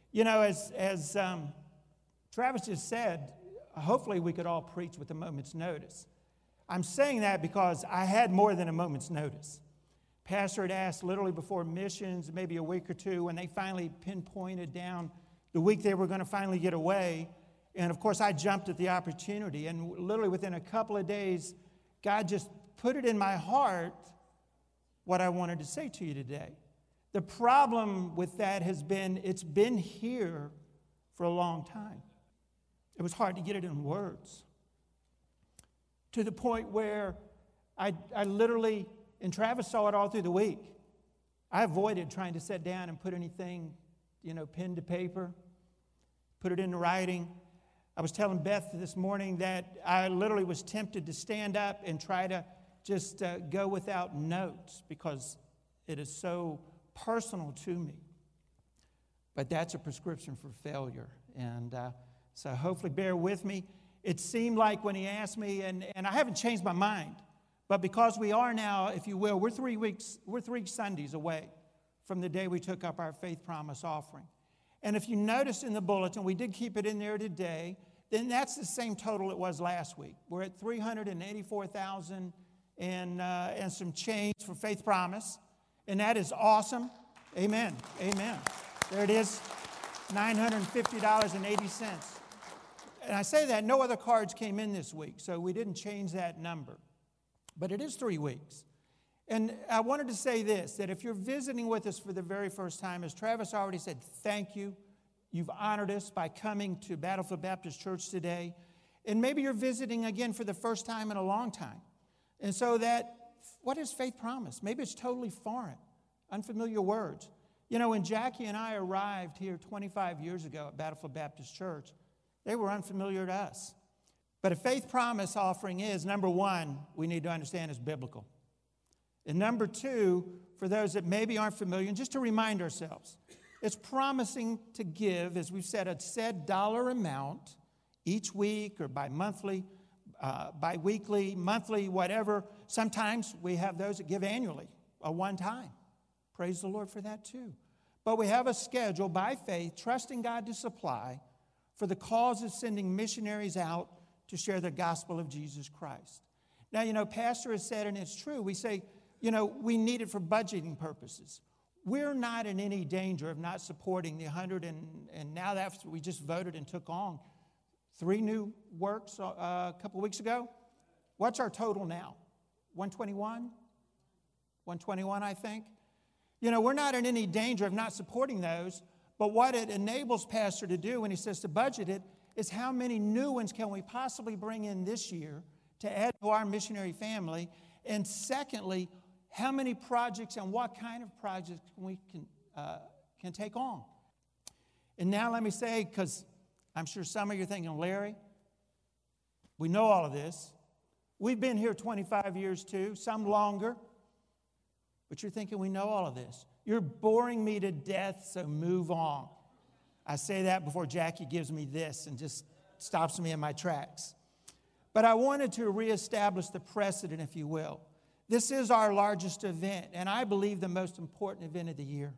You know, as Travis just said, hopefully we could all preach with a moment's notice. I'm saying that because I had more than a moment's notice. Pastor had asked literally before missions, maybe a week or two, when they finally pinpointed down the week they were going to finally get away. And of course, I jumped at the opportunity. And literally within a couple of days, God just put it in my heart what I wanted to say to you today. The problem with that has been, it's been here for a long time. It was hard to get it in words. To the point where I literally, and Travis saw it all through the week, I avoided trying to sit down and put anything, pen to paper, put it into writing. I was telling Beth this morning that I literally was tempted to stand up and try to just go without notes because it is so personal to me. But that's a prescription for failure. And so hopefully bear with me. It seemed like when he asked me, and I haven't changed my mind, but because we are now, if you will, we're 3 Sundays away from the day we took up our faith promise offering. And if you noticed in the bulletin, we did keep it in there today, then that's the same total it was last week. We're at $384,000 and some change for faith promise. And that is awesome. Amen. Amen. There it is, $950.80. And I say that no other cards came in this week, so we didn't change that number. But it is 3 weeks. And I wanted to say this, that if you're visiting with us for the very first time, as Travis already said, thank you. You've honored us by coming to Battlefield Baptist Church today. And maybe you're visiting again for the first time in a long time. And so what is faith promise? Maybe it's totally foreign, unfamiliar words. When Jackie and I arrived here 25 years ago at Battlefield Baptist Church, they were unfamiliar to us. But a faith promise offering is, number one, we need to understand is biblical. And number two, for those that maybe aren't familiar, and just to remind ourselves, it's promising to give, as we've said, a said dollar amount each week or bi-weekly, monthly, whatever. Sometimes we have those that give annually, a one time. Praise the Lord for that too. But we have a schedule by faith, trusting God to supply for the cause of sending missionaries out to share the gospel of Jesus Christ. Now, Pastor has said, and it's true, we say, we need it for budgeting purposes. We're not in any danger of not supporting the 100, and now that we just voted and took on 3 new works a couple weeks ago. What's our total now? 121? 121, I think. We're not in any danger of not supporting those, but what it enables Pastor to do when he says to budget it is how many new ones can we possibly bring in this year to add to our missionary family, and secondly, how many projects and what kind of projects we can take on. And now let me say, because I'm sure some of you are thinking, Larry, we know all of this. We've been here 25 years too, some longer. But you're thinking, we know all of this. You're boring me to death, so move on. I say that before Jackie gives me this and just stops me in my tracks. But I wanted to reestablish the precedent, if you will. This is our largest event, and I believe the most important event of the year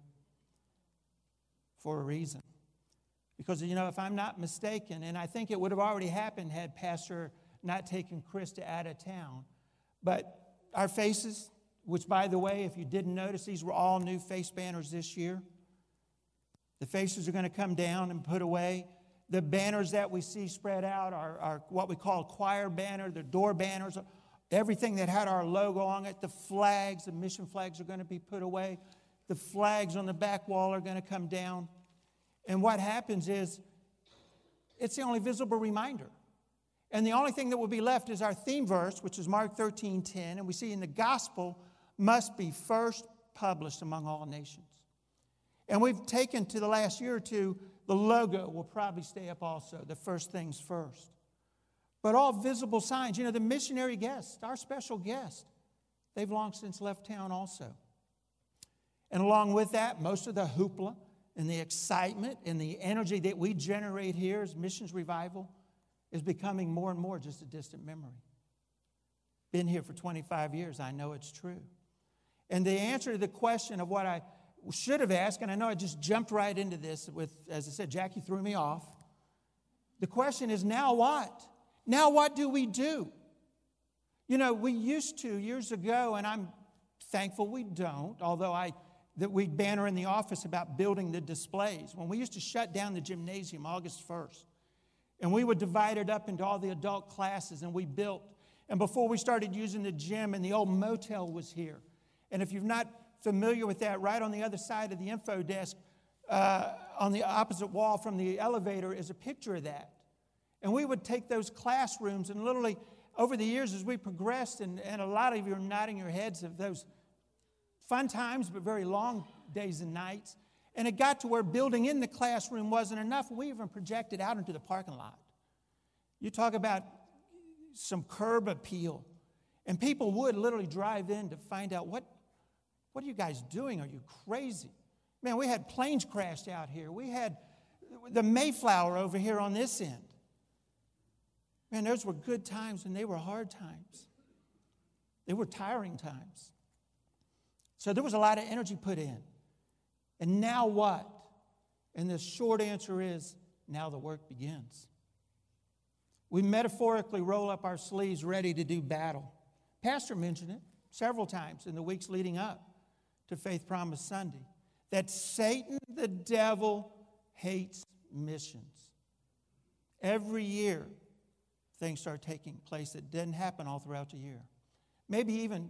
for a reason. Because, if I'm not mistaken, and I think it would have already happened had Pastor not taken Krista out of town, but our faces, which, by the way, if you didn't notice, these were all new face banners this year. The faces are going to come down and put away. The banners that we see spread out are what we call choir banner, the door banners, everything that had our logo on it. The flags, the mission flags are going to be put away. The flags on the back wall are going to come down. And what happens is, it's the only visible reminder. And the only thing that will be left is our theme verse, which is Mark 13:10. And we see in the gospel must be first published among all nations. And we've taken to the last year or two, the logo will probably stay up also, the first things first. But all visible signs, the missionary guests, our special guest, they've long since left town also. And along with that, most of the hoopla and the excitement and the energy that we generate here as Missions Revival is becoming more and more just a distant memory. Been here for 25 years, I know it's true. And the answer to the question of what should have asked, and I know I just jumped right into this with, as I said, Jackie threw me off. The question is, now what? Now what do we do? You know, we used to years ago, and I'm thankful we don't, although that we banner in the office about building the displays. When we used to shut down the gymnasium August 1st, and we would divide it up into all the adult classes, and we built. And before we started using the gym, and the old motel was here. And if you're not familiar with that, right on the other side of the info desk, on the opposite wall from the elevator is a picture of that. And we would take those classrooms, and literally over the years as we progressed, and a lot of you are nodding your heads of those fun times, but very long days and nights. And it got to where building in the classroom wasn't enough. We even projected out into the parking lot. You talk about some curb appeal. And people would literally drive in to find out, what are you guys doing? Are you crazy? Man, we had planes crashed out here. We had the Mayflower over here on this end. Man, those were good times, and they were hard times. They were tiring times. So there was a lot of energy put in. And now what? And the short answer is, now the work begins. We metaphorically roll up our sleeves ready to do battle. Pastor mentioned it several times in the weeks leading up to Faith Promise Sunday, that Satan, the devil, hates missions. Every year, things start taking place that didn't happen all throughout the year. Maybe even,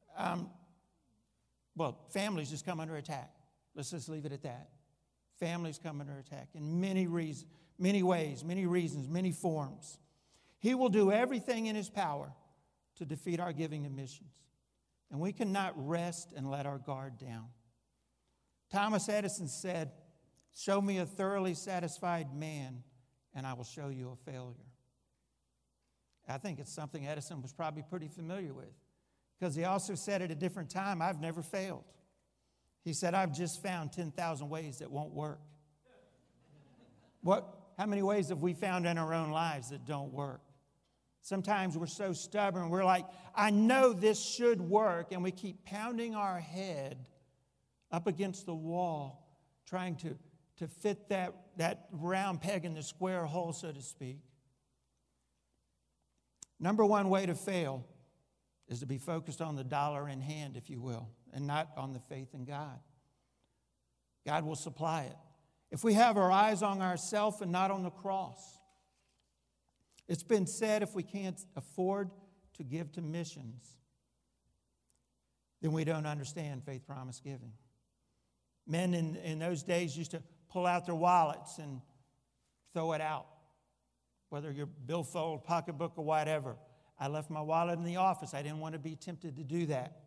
families just come under attack. Let's just leave it at that. Families come under attack in many ways, many reasons, many forms. He will do everything in his power to defeat our giving of missions. And we cannot rest and let our guard down. Thomas Edison said, "Show me a thoroughly satisfied man, and I will show you a failure." I think it's something Edison was probably pretty familiar with, because he also said at a different time, "I've never failed." He said, "I've just found 10,000 ways that won't work." How many ways have we found in our own lives that don't work? Sometimes we're so stubborn, we're like, I know this should work, and we keep pounding our head up against the wall, trying to fit that round peg in the square hole, so to speak. Number one way to fail is to be focused on the dollar in hand, if you will, and not on the faith in God. God will supply it. If we have our eyes on ourselves and not on the cross, it's been said if we can't afford to give to missions, then we don't understand faith promise giving. Men in those days used to pull out their wallets and throw it out, whether your billfold, pocketbook, or whatever. I left my wallet in the office. I didn't want to be tempted to do that.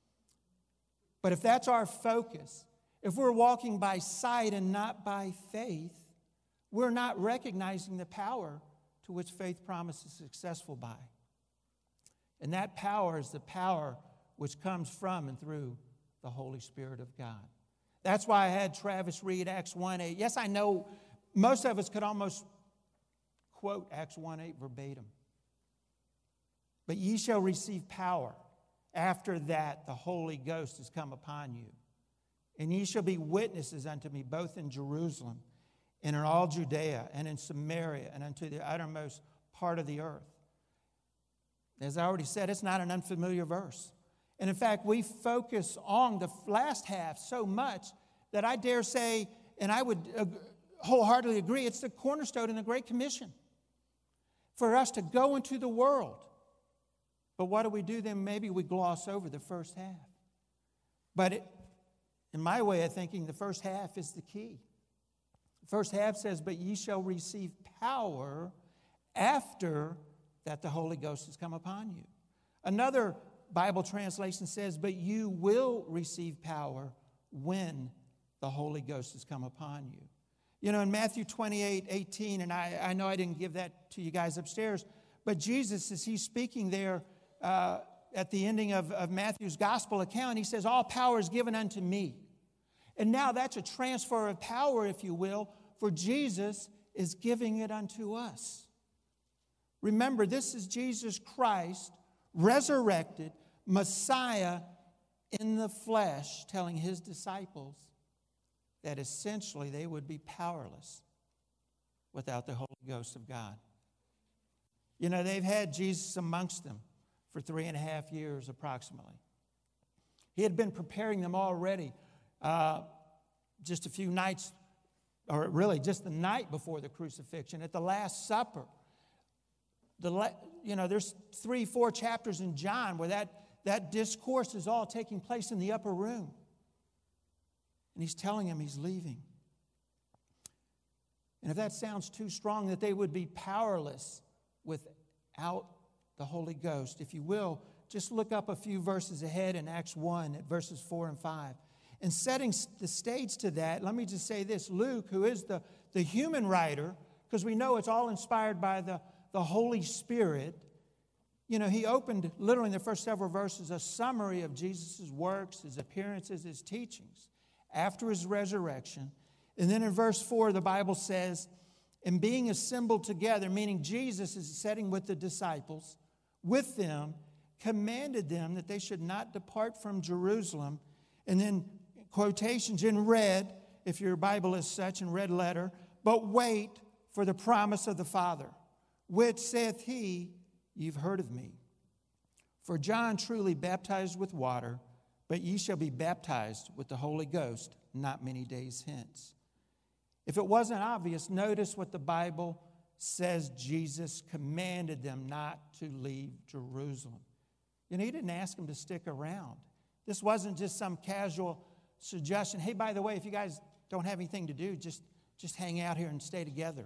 But if that's our focus, if we're walking by sight and not by faith, we're not recognizing the power to which faith promise is successful by. And that power is the power which comes from and through the Holy Spirit of God. That's why I had Travis read Acts 1:8. Yes, I know most of us could almost quote Acts 1:8 verbatim. But ye shall receive power. After that, the Holy Ghost has come upon you. And ye shall be witnesses unto me, both in Jerusalem and in all Judea and in Samaria and unto the uttermost part of the earth. As I already said, it's not an unfamiliar verse. And in fact, we focus on the last half so much that I dare say, and I would wholeheartedly agree, it's the cornerstone in the Great Commission for us to go into the world. But what do we do then? Maybe we gloss over the first half. But in my way of thinking, the first half is the key. The first half says, but ye shall receive power after that the Holy Ghost has come upon you. Another Bible translation says, but you will receive power when the Holy Ghost has come upon you. You know, in Matthew 28:18, and I know I didn't give that to you guys upstairs, but Jesus, as he's speaking there at the ending of Matthew's gospel account, he says, all power is given unto me. And now that's a transfer of power, if you will, for Jesus is giving it unto us. Remember, this is Jesus Christ, resurrected, Messiah in the flesh, telling his disciples, that essentially they would be powerless without the Holy Ghost of God. You know, they've had Jesus amongst them for 3.5 years approximately. He had been preparing them already just a few nights, or really just the night before the crucifixion, at the Last Supper. There's 3-4 chapters in John where that discourse is all taking place in the upper room. And he's telling him he's leaving. And if that sounds too strong, that they would be powerless without the Holy Ghost, if you will, just look up a few verses ahead in Acts 1 at verses 4 and 5. And setting the stage to that, let me just say this. Luke, who is the human writer, because we know it's all inspired by the Holy Spirit, he opened literally in the first several verses a summary of Jesus' works, his appearances, his teachings after his resurrection. And then in verse 4, the Bible says, and being assembled together, meaning Jesus is sitting with the disciples, with them, commanded them that they should not depart from Jerusalem. And then quotations in red, if your Bible is such, in red letter, but wait for the promise of the Father, which saith he, you've heard of me. For John truly baptized with water, but ye shall be baptized with the Holy Ghost not many days hence. If it wasn't obvious, notice what the Bible says Jesus commanded them not to leave Jerusalem. He didn't ask them to stick around. This wasn't just some casual suggestion. Hey, by the way, if you guys don't have anything to do, just hang out here and stay together.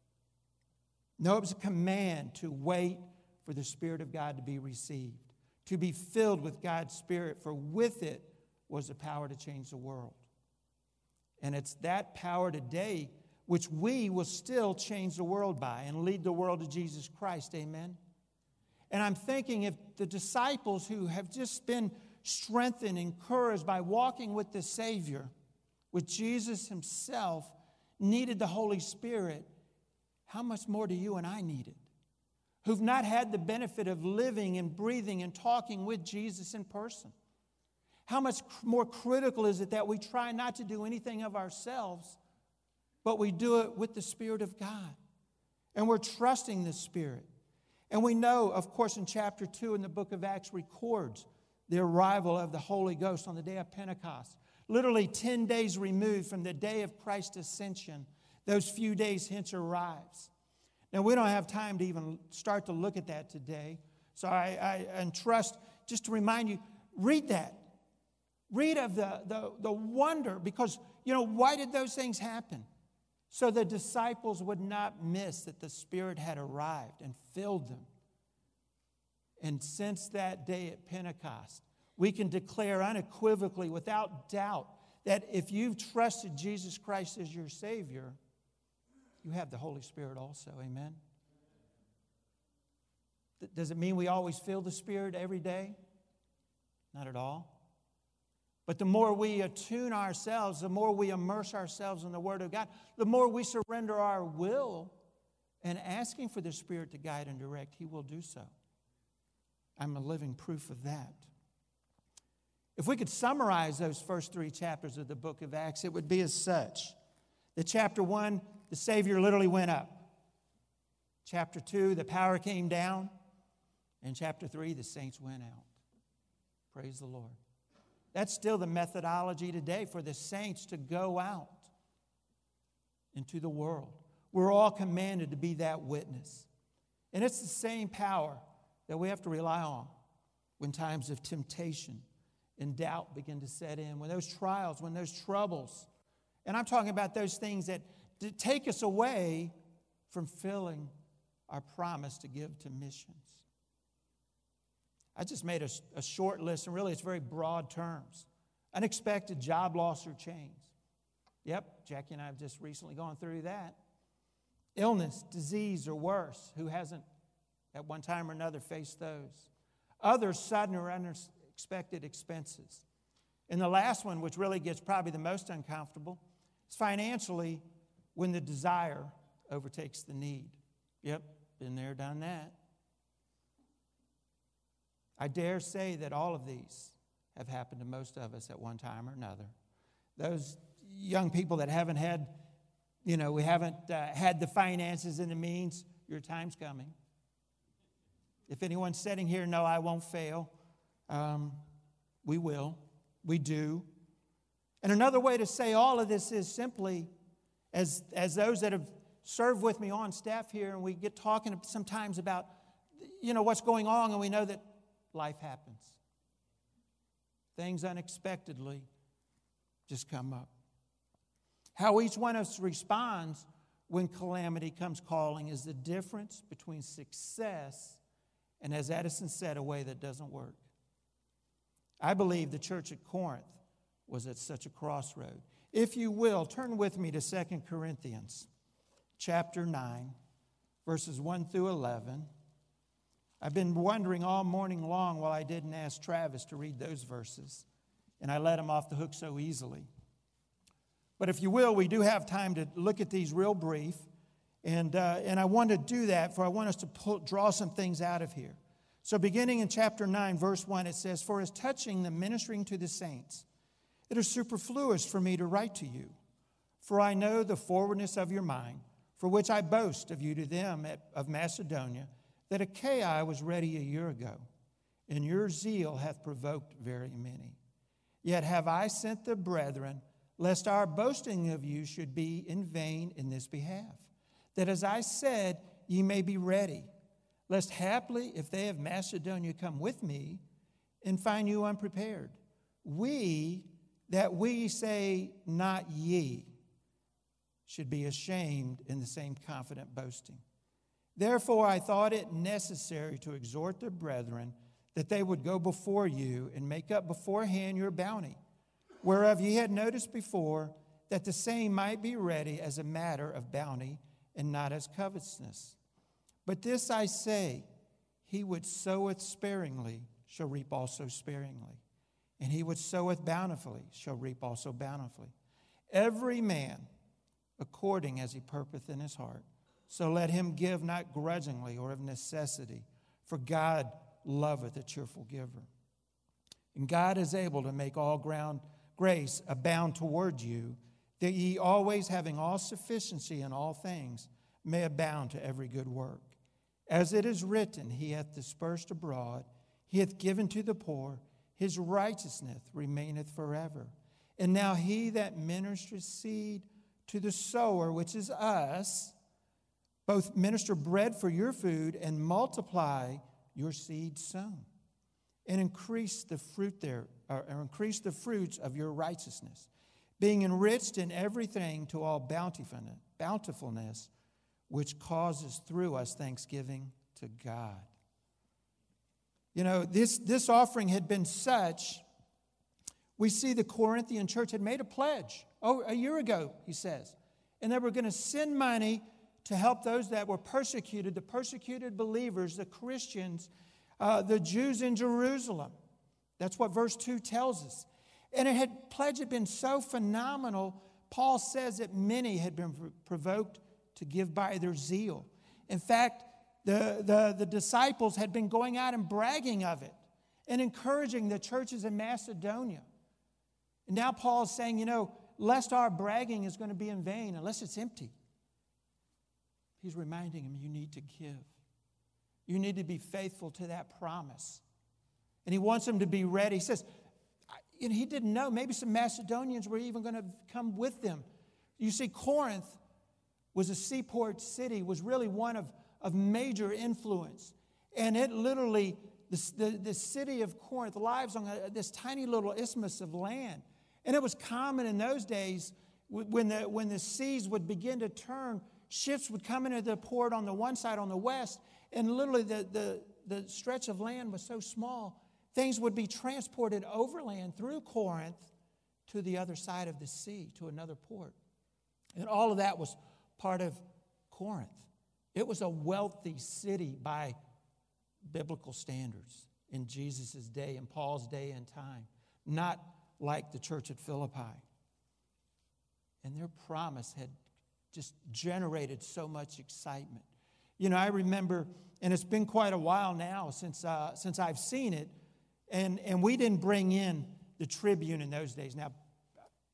No, it was a command to wait for the Spirit of God to be received, to be filled with God's Spirit, for with it was the power to change the world. And it's that power today which we will still change the world by and lead the world to Jesus Christ. Amen? And I'm thinking if the disciples who have just been strengthened, encouraged by walking with the Savior, with Jesus himself, needed the Holy Spirit, how much more do you and I need it? Who've not had the benefit of living and breathing and talking with Jesus in person. How much more critical is it that we try not to do anything of ourselves, but we do it with the Spirit of God. And we're trusting the Spirit. And we know, of course, in chapter 2 in the book of Acts records the arrival of the Holy Ghost on the day of Pentecost. Literally 10 days removed from the day of Christ's ascension, those few days hence arrives. Now, we don't have time to even start to look at that today. So I entrust, just to remind you, read that. Read of the wonder, because, why did those things happen? So the disciples would not miss that the Spirit had arrived and filled them. And since that day at Pentecost, we can declare unequivocally, without doubt, that if you've trusted Jesus Christ as your Savior, you have the Holy Spirit also. Amen? Does it mean we always feel the Spirit every day? Not at all. But the more we attune ourselves, the more we immerse ourselves in the Word of God, the more we surrender our will and asking for the Spirit to guide and direct, He will do so. I'm a living proof of that. If we could summarize those first 3 chapters of the book of Acts, it would be as such. The chapter 1, the Savior literally went up. Chapter 2, the power came down. And chapter 3, the saints went out. Praise the Lord. That's still the methodology today for the saints to go out into the world. We're all commanded to be that witness. And it's the same power that we have to rely on when times of temptation and doubt begin to set in, when those trials, when those troubles. And I'm talking about those things that take us away from filling our promise to give to missions. I just made a short list, and really it's very broad terms. Unexpected job loss or change. Yep, Jackie and I have just recently gone through that. Illness, disease, or worse. Who hasn't at one time or another faced those? Other sudden or unexpected expenses. And the last one, which really gets probably the most uncomfortable, is financially when the desire overtakes the need. Yep, been there, done that. I dare say that all of these have happened to most of us at one time or another. Those, young people that haven't had, we haven't had the finances and the means, your time's coming. If anyone's sitting here, no, I won't fail. We will. We do. And another way to say all of this is simply, as those that have served with me on staff here, and we get talking sometimes about, what's going on, and we know that life happens. Things unexpectedly just come up. How each one of us responds when calamity comes calling is the difference between success and, as Edison said, a way that doesn't work. I believe the church at Corinth was at such a crossroad. If you will, turn with me to 2 Corinthians chapter 9, verses 1 through 11. I've been wondering all morning long why I didn't ask Travis to read those verses, and I let him off the hook so easily. But if you will, we do have time to look at these real brief, and I want to do that, for I want us to draw some things out of here. So beginning in chapter 9, verse 1, it says, "For as touching the ministering to the saints, it is superfluous for me to write to you, for I know the forwardness of your mind, for which I boast of you to them of Macedonia, that Achaia was ready a year ago, and your zeal hath provoked very many. Yet have I sent the brethren, lest our boasting of you should be in vain in this behalf, that as I said, ye may be ready, lest haply, if they of Macedonia come with me, and find you unprepared, we say not ye, should be ashamed in the same confident boasting. Therefore I thought it necessary to exhort the brethren that they would go before you and make up beforehand your bounty, whereof ye had noticed before, that the same might be ready as a matter of bounty and not as covetousness. But this I say, he which soweth sparingly shall reap also sparingly, and he which soweth bountifully shall reap also bountifully. Every man according as he purposeth in his heart, so let him give not grudgingly or of necessity, for God loveth a cheerful giver. And God is able to make all ground grace abound toward you, that ye always having all sufficiency in all things may abound to every good work. As it is written, he hath dispersed abroad, he hath given to the poor, his righteousness remaineth forever. And now he that ministereth seed to the sower, which is us, both minister bread for your food and multiply your seed sown, and increase the fruits of your righteousness, being enriched in everything to all bountifulness, which causes through us thanksgiving to God. This offering had been such, we see the Corinthian church had made a pledge, a year ago, he says, and they were going to send money to help those that were persecuted, the persecuted believers, the Christians, the Jews in Jerusalem. That's what verse 2 tells us. And pledge had been so phenomenal, Paul says that many had been provoked to give by their zeal. In fact, the disciples had been going out and bragging of it and encouraging the churches in Macedonia. And now Paul's saying, lest our bragging is going to be in vain, unless it's empty. He's reminding him, you need to give. You need to be faithful to that promise. And he wants them to be ready. He says, he didn't know. Maybe some Macedonians were even going to come with them. You see, Corinth was a seaport city, was really one of major influence. And it literally, the city of Corinth lives on this tiny little isthmus of land. And it was common in those days when the seas would begin to turn, ships would come into the port on the one side, on the west, and literally the stretch of land was so small, things would be transported overland through Corinth to the other side of the sea, to another port. And all of that was part of Corinth. It was a wealthy city by biblical standards in Jesus' day, in Paul's day and time, not like the church at Philippi. And their promise had just generated so much excitement. I remember, and it's been quite a while now since I've seen it, and we didn't bring in the Tribune in those days. Now,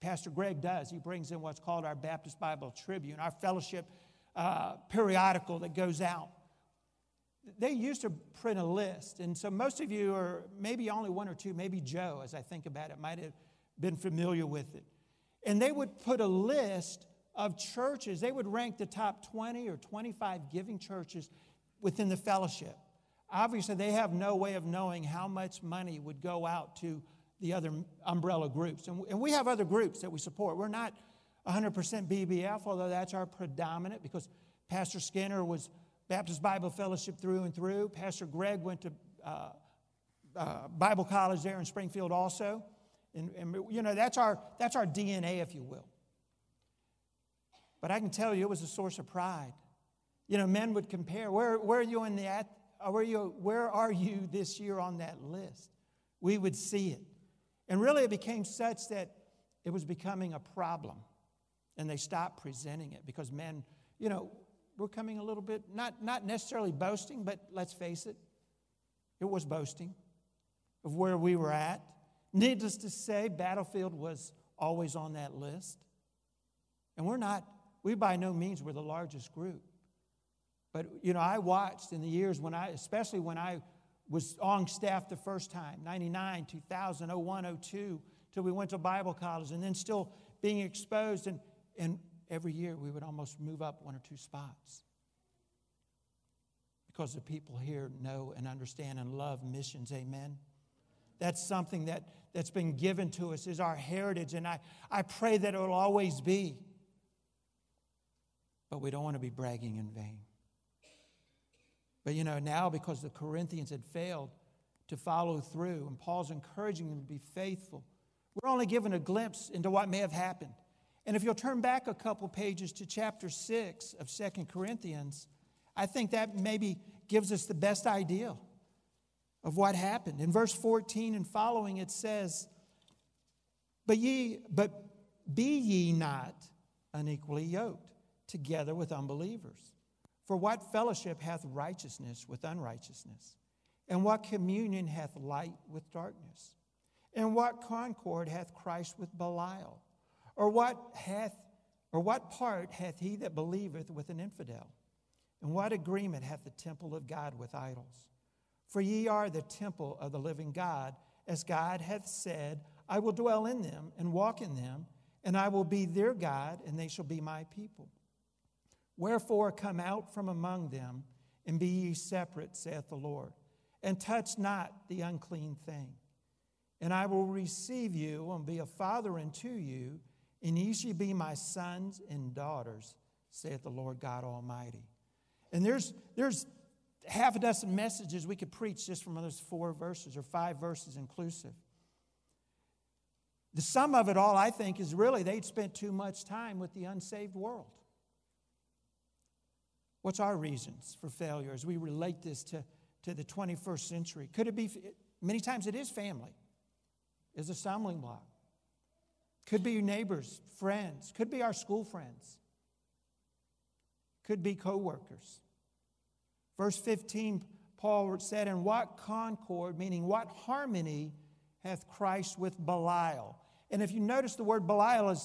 Pastor Greg does. He brings in what's called our Baptist Bible Tribune, our fellowship periodical that goes out. They used to print a list, and so most of you are maybe only one or two, maybe Joe, as I think about it, might have been familiar with it. And they would put a list of churches. They would rank the top 20 or 25 giving churches within the fellowship. Obviously, they have no way of knowing how much money would go out to the other umbrella groups. And we have other groups that we support. We're not 100% BBF, although that's our predominant, because Pastor Skinner was Baptist Bible Fellowship through and through. Pastor Greg went to Bible college there in Springfield also. And you know, that's our DNA, if you will. But I can tell you it was a source of pride. You know, men would compare, where are you in that? Where are you this year on that list? We would see it. And really it became such that it was becoming a problem. And they stopped presenting it because men, you know, were coming a little bit, not necessarily boasting, but let's face it, it was boasting of where we were at. Needless to say, Battlefield was always on that list. And we by no means were the largest group. But, you know, I watched in the years especially when I was on staff the first time, 99, 2000, 01, 02, till we went to Bible college, and then still being exposed. And every year we would almost move up one or two spots. Because the people here know and understand and love missions, amen? That's something that's been given to us, is our heritage, and I pray that it will always be. But we don't want to be bragging in vain. But, you know, now because the Corinthians had failed to follow through, and Paul's encouraging them to be faithful, we're only given a glimpse into what may have happened. And if you'll turn back a couple pages to chapter 6 of 2 Corinthians, I think that maybe gives us the best idea of what happened. In verse 14 and following, it says, But be ye not unequally yoked together with unbelievers. For what fellowship hath righteousness with unrighteousness? And what communion hath light with darkness? And what concord hath Christ with Belial? Or what part hath he that believeth with an infidel? And what agreement hath the temple of God with idols? For ye are the temple of the living God, as God hath said, I will dwell in them and walk in them, and I will be their God, and they shall be my people. Wherefore come out from among them, and be ye separate, saith the Lord, and touch not the unclean thing. And I will receive you, and be a father unto you, and ye shall be my sons and daughters, saith the Lord God Almighty. And there's half a dozen messages we could preach just from those 4 verses, or 5 verses inclusive. The sum of it all, I think, is really they'd spent too much time with the unsaved world. What's our reasons for failure as we relate this to the 21st century? Could it be, many times it is family, is a stumbling block. Could be your neighbors, friends. Could be our school friends. Could be co-workers. Verse 15, Paul said, And what concord, meaning what harmony, hath Christ with Belial? And if you notice, the word Belial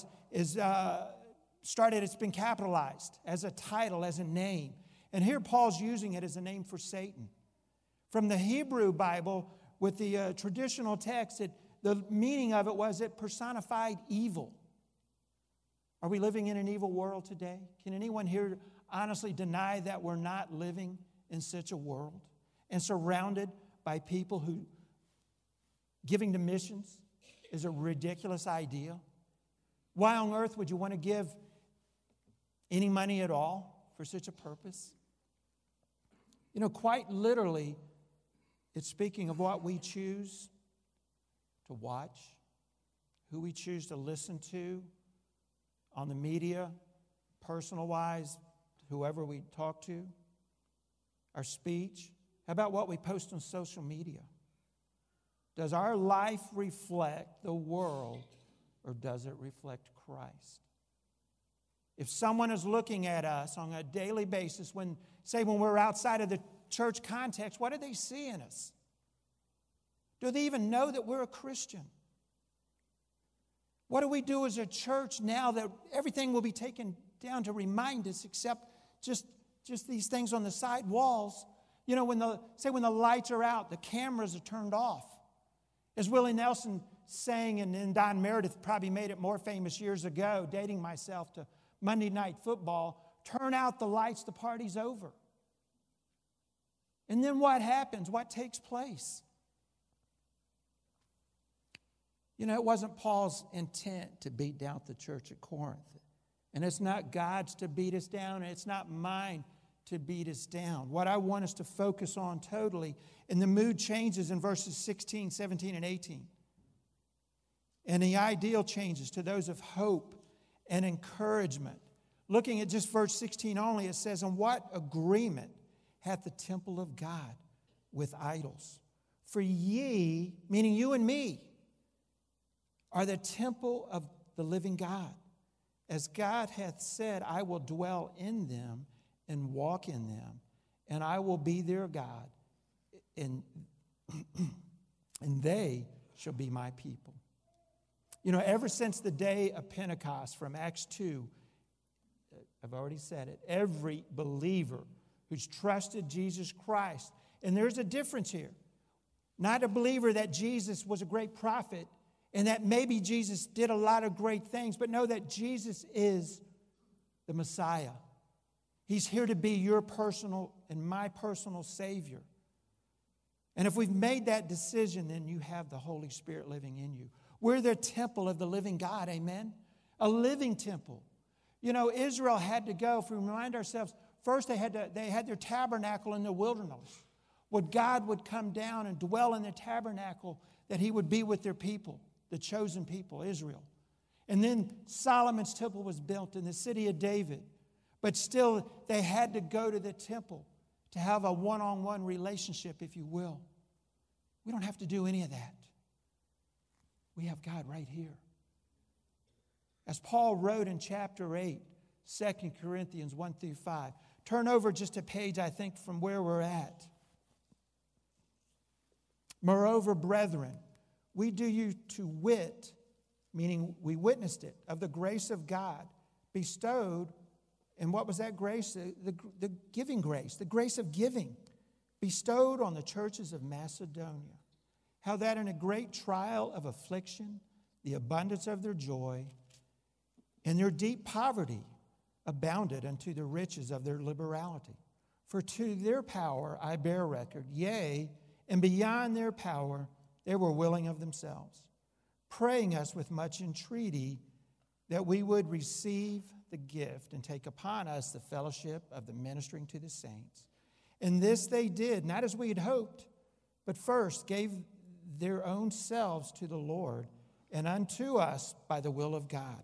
it's been capitalized as a title, as a name. And here Paul's using it as a name for Satan. From the Hebrew Bible, with the traditional text, the meaning of it was it personified evil. Are we living in an evil world today? Can anyone here honestly deny that we're not living in such a world and surrounded by people who giving to missions is a ridiculous idea? Why on earth would you want to give any money at all for such a purpose? You know, quite literally, it's speaking of what we choose to watch, who we choose to listen to on the media, personal-wise, whoever we talk to, our speech. How about what we post on social media? Does our life reflect the world, or does it reflect Christ? If someone is looking at us on a daily basis, when we're outside of the church context, what do they see in us? Do they even know that we're a Christian? What do we do as a church now that everything will be taken down to remind us except just these things on the side walls? You know, when the lights are out, the cameras are turned off. As Willie Nelson sang, and then Don Meredith probably made it more famous years ago, dating myself to Monday Night Football, turn out the lights, the party's over. And then what happens? What takes place? You know, it wasn't Paul's intent to beat down the church at Corinth. And it's not God's to beat us down, and it's not mine to beat us down. What I want us to focus on totally, and the mood changes in verses 16, 17, and 18. And the ideal changes to those of hope and encouragement. Looking at just verse 16 only, it says, "And what agreement hath the temple of God with idols? For ye," meaning you and me, "are the temple of the living God. As God hath said, I will dwell in them and walk in them, and I will be their God, and they shall be my people." You know, ever since the day of Pentecost from Acts 2, I've already said it, every believer who's trusted Jesus Christ, and there's a difference here. Not a believer that Jesus was a great prophet and that maybe Jesus did a lot of great things, but know that Jesus is the Messiah. He's here to be your personal and my personal Savior. And if we've made that decision, then you have the Holy Spirit living in you. We're the temple of the living God, amen? A living temple. You know, Israel had to go, if we remind ourselves, first they had their tabernacle in the wilderness. What God would come down and dwell in the tabernacle, that he would be with their people, the chosen people, Israel. And then Solomon's temple was built in the city of David. But still, they had to go to the temple to have a one-on-one relationship, if you will. We don't have to do any of that. We have God right here. As Paul wrote in chapter 8, 2 Corinthians 1 through 5. Turn over just a page, I think, from where we're at. "Moreover, brethren, we do you to wit," meaning we witnessed it, "of the grace of God bestowed." And what was that grace? The giving grace, the grace of giving bestowed on the churches of Macedonia. How that in a great trial of affliction, the abundance of their joy, and their deep poverty abounded unto the riches of their liberality. For to their power I bear record, yea, and beyond their power they were willing of themselves, praying us with much entreaty that we would receive the gift and take upon us the fellowship of the ministering to the saints. And this they did, not as we had hoped, but first gave their own selves to the Lord and unto us by the will of God.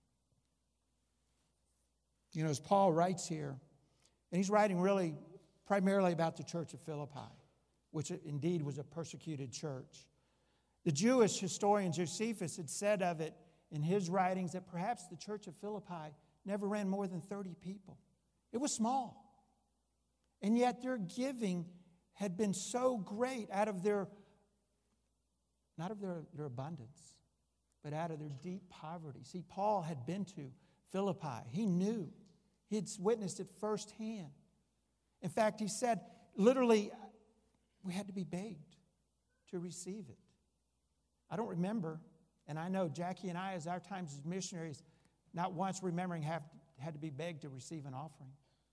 You know, as Paul writes here, and he's writing really primarily about the church of Philippi, which indeed was a persecuted church. The Jewish historian Josephus had said of it in his writings that perhaps the church of Philippi never ran more than 30 people. It was small. And yet their giving had been so great out of their, not of their abundance, but out of their deep poverty. See, Paul had been to Philippi. He knew. He had witnessed it firsthand. In fact, he said, literally, we had to be begged to receive it. I don't remember, and I know Jackie and I, as our times as missionaries, not once remembering had to be begged to receive an offering.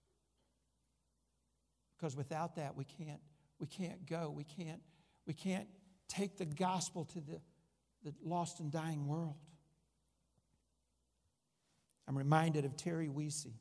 Because without that, we can't go. We can't take the gospel to the lost and dying world. I'm reminded of Terry Weesey.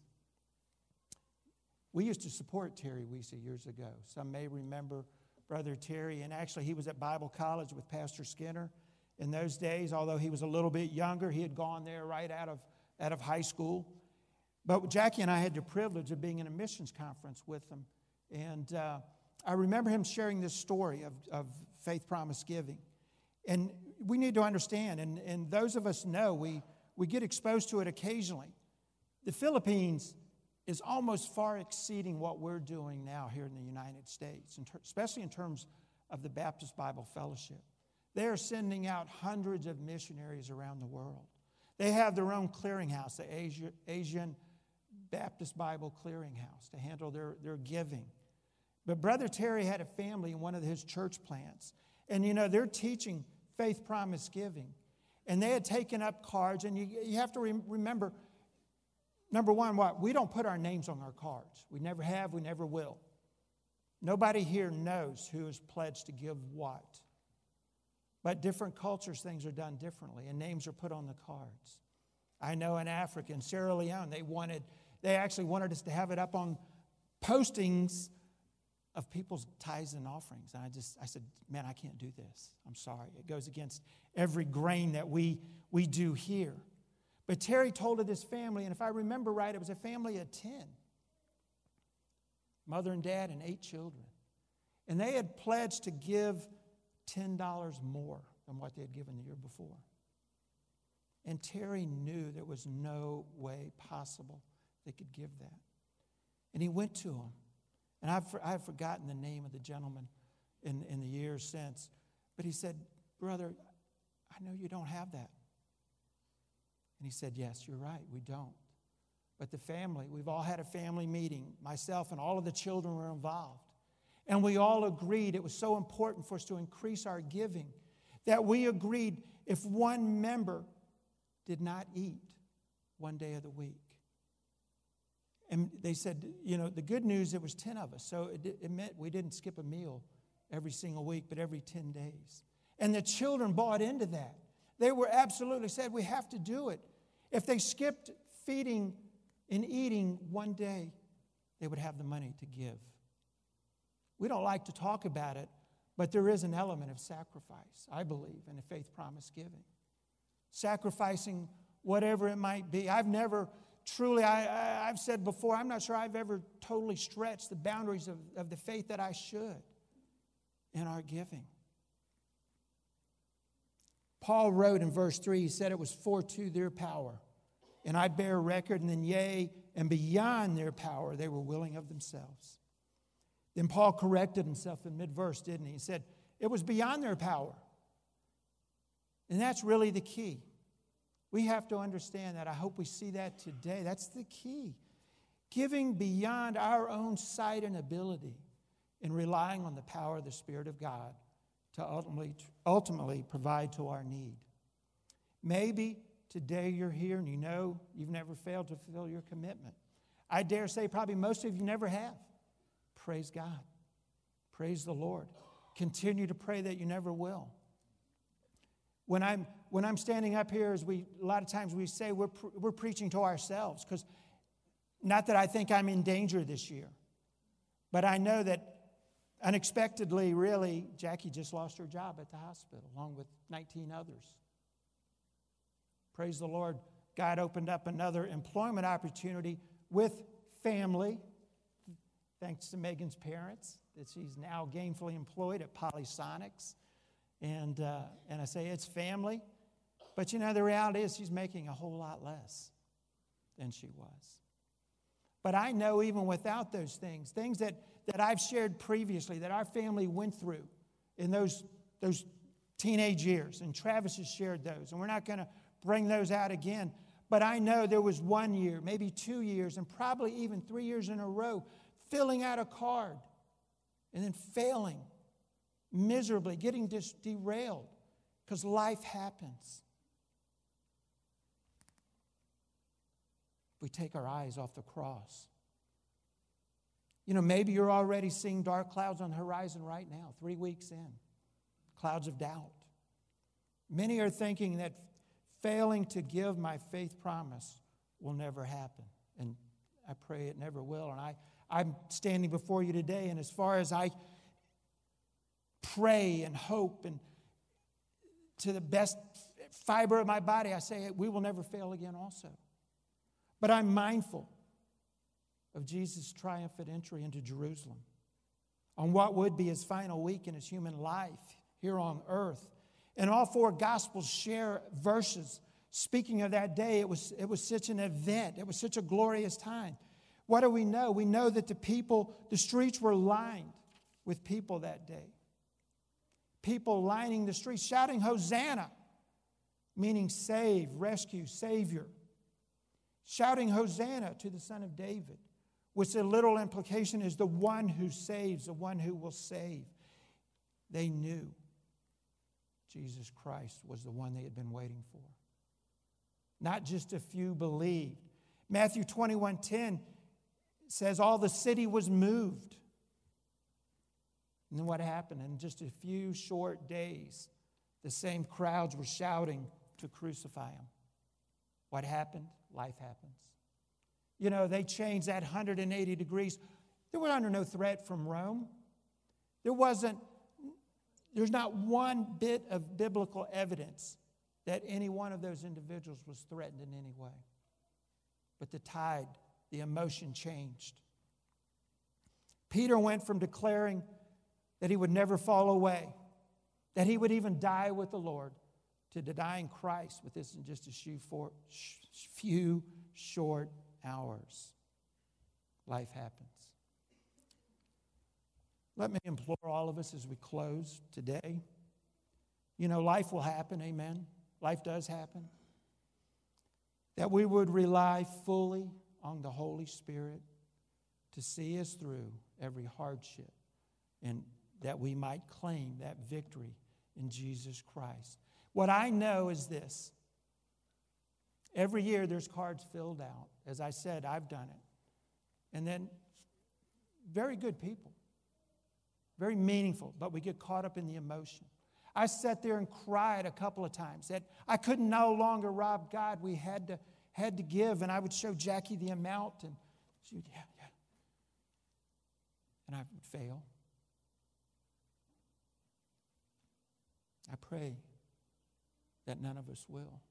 We used to support Terry Weesey years ago. Some may remember Brother Terry, and actually he was at Bible college with Pastor Skinner in those days. Although he was a little bit younger, he had gone there right out of high school. But Jackie and I had the privilege of being in a missions conference with him. And I remember him sharing this story of Faith Promise Giving. And we need to understand, and those of us know, we get exposed to it occasionally. The Philippines is almost far exceeding what we're doing now here in the United States, especially in terms of the Baptist Bible Fellowship. They are sending out hundreds of missionaries around the world. They have their own clearinghouse, the Asian Baptist Bible Clearinghouse, to handle their giving. But Brother Terry had a family in one of his church plants. And, they're teaching faith promise giving. And they had taken up cards. And you have to remember, number one, we don't put our names on our cards. We never have, we never will. Nobody here knows who is pledged to give what. But different cultures, things are done differently, and names are put on the cards. I know in Africa, in Sierra Leone, they actually wanted us to have it up on postings of people's tithes and offerings. And I said, man, I can't do this. I'm sorry. It goes against every grain that we do here. But Terry told of this family, and if I remember right, it was a family of 10. Mother and dad and 8 children. And they had pledged to give $10 more than what they had given the year before. And Terry knew there was no way possible they could give that. And he went to them. And I've forgotten the name of the gentleman in the years since. But he said, brother, I know you don't have that. And he said, yes, you're right, we don't. But the family, we've all had a family meeting. Myself and all of the children were involved. And we all agreed it was so important for us to increase our giving that we agreed if one member did not eat one day of the week. And they said, the good news, it was 10 of us. So it meant we didn't skip a meal every single week, but every 10 days. And the children bought into that. They were absolutely said, we have to do it. If they skipped feeding and eating one day, they would have the money to give. We don't like to talk about it, but there is an element of sacrifice, I believe, in a faith promise giving. Sacrificing whatever it might be. I've never truly, I've said before, I'm not sure I've ever totally stretched the boundaries of the faith that I should in our giving. Paul wrote in verse 3, he said it was for to their power. And I bear record, and then yea, and beyond their power, they were willing of themselves. Then Paul corrected himself in mid-verse, didn't he? He said, it was beyond their power. And that's really the key. We have to understand that. I hope we see that today. That's the key. Giving beyond our own sight and ability and relying on the power of the Spirit of God to ultimately provide to our need. Maybe today you're here and you've never failed to fulfill your commitment. I dare say probably most of you never have. Praise God. Praise the Lord. Continue to pray that you never will. When I'm standing up here, a lot of times we say we're preaching to ourselves, because not that I think I'm in danger this year, but I know that unexpectedly, really, Jackie just lost her job at the hospital, along with 19 others. Praise the Lord. God opened up another employment opportunity with family, thanks to Megan's parents, that she's now gainfully employed at Polysonics. And I say it's family. But the reality is she's making a whole lot less than she was. But I know even without those things that I've shared previously, that our family went through in those teenage years, and Travis has shared those, and we're not going to bring those out again. But I know there was 1 year, maybe 2 years, and probably even 3 years in a row, filling out a card and then failing miserably, getting derailed, because life happens. We take our eyes off the cross. Maybe you're already seeing dark clouds on the horizon right now, 3 weeks in, clouds of doubt. Many are thinking that failing to give my faith promise will never happen, and I pray it never will. And I'm standing before you today, and as far as I pray and hope, and to the best fiber of my body, I say we will never fail again also. But I'm mindful of Jesus' triumphant entry into Jerusalem, on what would be his final week in his human life here on earth. And all 4 Gospels share verses speaking of that day. It was such an event. It was such a glorious time. What do we know? We know that the streets were lined with people that day. People lining the streets, shouting, Hosanna. meaning save, rescue, Savior. Shouting Hosanna to the Son of David, which the literal implication is the one who saves, the one who will save. They knew Jesus Christ was the one they had been waiting for. Not just a few believed. Matthew 21:10 says all the city was moved. And then what happened? In just a few short days, the same crowds were shouting to crucify him. What happened? Life happens. You know, they changed that 180 degrees. They were under no threat from Rome. There's not one bit of biblical evidence that any one of those individuals was threatened in any way. But the tide, the emotion changed. Peter went from declaring that he would never fall away, that he would even die with the Lord, to denying Christ with this in just a few short hours. Life happens. Let me implore all of us as we close today. You know, life will happen, amen? Life does happen. That we would rely fully on the Holy Spirit to see us through every hardship, and that we might claim that victory in Jesus Christ. What I know is this. Every year there's cards filled out. As I said, I've done it. And then very good people. Very meaningful, but we get caught up in the emotion. I sat there and cried a couple of times that I could no longer rob God. We had to give, and I would show Jackie the amount, and she would, yeah. And I would fail. I pray that none of us will.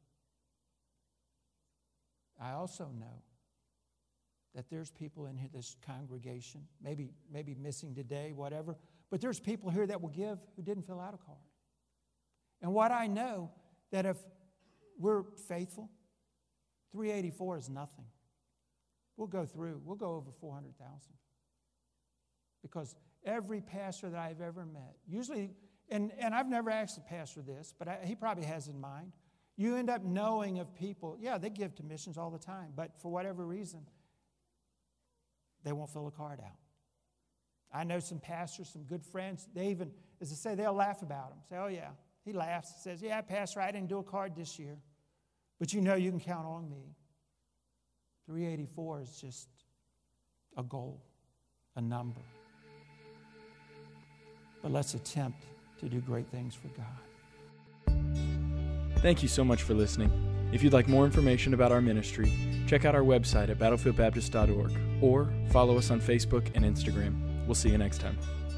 I also know that there's people in this congregation, maybe missing today, whatever, but there's people here that will give who didn't fill out a card. And what I know, that if we're faithful, 384 is nothing. We'll go over 400,000. Because every pastor that I've ever met, usually, and I've never asked the pastor this, but he probably has in mind, you end up knowing of people, they give to missions all the time, but for whatever reason, they won't fill a card out. I know some pastors, some good friends, they even, as I say, they'll laugh about him. Say, oh yeah, he laughs, says, yeah, Pastor, I didn't do a card this year, but you know you can count on me. 384 is just a goal, a number. But let's attempt to do great things for God. Thank you so much for listening. If you'd like more information about our ministry, check out our website at battlefieldbaptist.org or follow us on Facebook and Instagram. We'll see you next time.